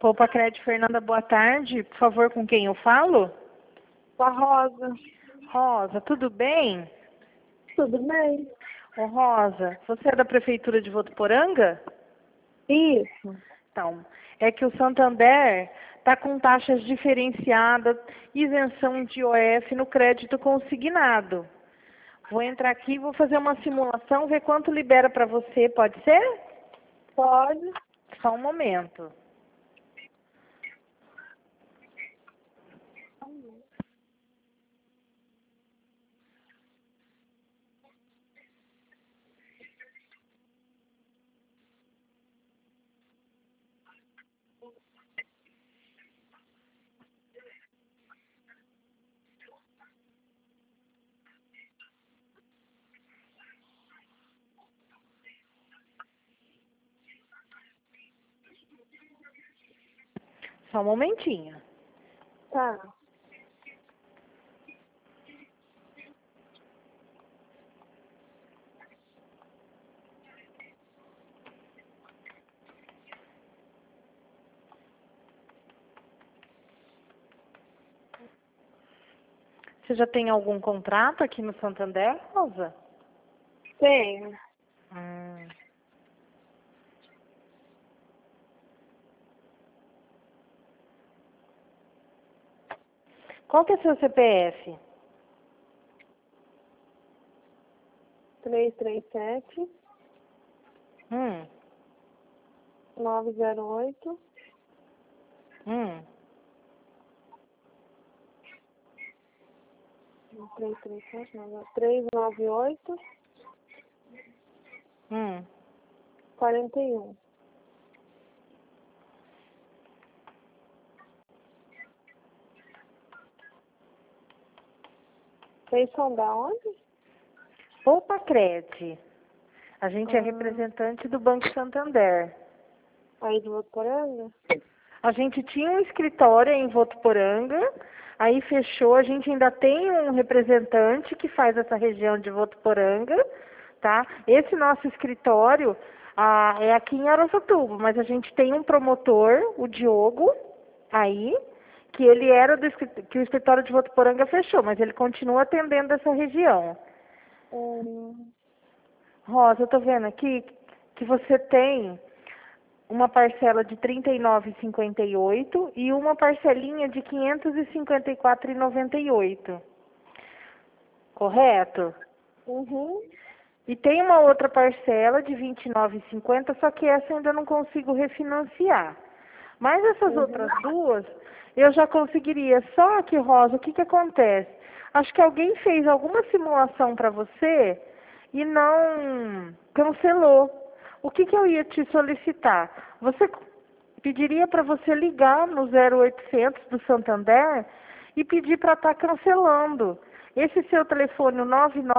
Poupa Crédito, Fernanda, boa tarde. Por favor, com quem eu falo? Com a Rosa. Rosa, tudo bem? Tudo bem? Ô, Rosa, você é da Prefeitura de Votuporanga? Isso. Então, é que o Santander está com taxas diferenciadas, isenção de IOF no crédito consignado. Vou entrar aqui, vou fazer uma simulação, ver quanto libera para você, pode ser? Pode. Só um momento. Só um momentinho. Tá. Você já tem algum contrato aqui no Santander, Rosa? Tenho. Hum. Qual que é seu CPF? 337 Hum. 908 Hum. 398 Hum. 41. Vocês são da onde? Poupa Crédito. A gente é Ah. representante do Banco Santander. Aí de Votuporanga? A gente tinha um escritório em Votuporanga, aí fechou, a gente ainda tem um representante que faz essa região de Votuporanga, tá? Esse nosso escritório é aqui em Araçatuba, mas a gente tem um promotor, o Diogo, aí, que ele era que o escritório de Votuporanga fechou, mas ele continua atendendo essa região. Rosa, eu tô vendo aqui que você tem uma parcela de R$ 39,58 e uma parcelinha de R$ 554,98. Correto? Uhum. E tem uma outra parcela de R$ 29,50, só que essa eu ainda não consigo refinanciar. Mas essas outras duas, eu já conseguiria. Só que, Rosa, o que acontece? Acho que alguém fez alguma simulação para você e não cancelou. O que eu ia te solicitar? Você pediria para você ligar no 0800 do Santander e pedir para estar cancelando. Esse seu telefone, o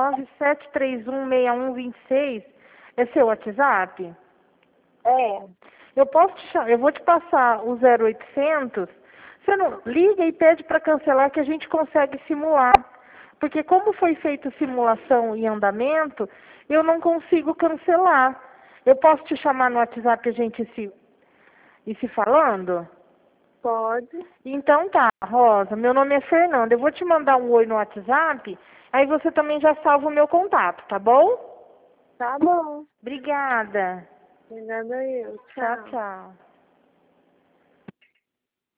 997316126, é seu WhatsApp? É. Eu vou te passar o 0800, você não liga e pede para cancelar que a gente consegue simular. Porque como foi feita simulação em andamento, eu não consigo cancelar. Eu posso te chamar no WhatsApp e a gente ir se falando? Pode. Então tá, Rosa, meu nome é Fernanda. Eu vou te mandar um oi no WhatsApp, aí você também já salva o meu contato, tá bom? Tá bom. Obrigada. Obrigada eu. Tchau, tchau.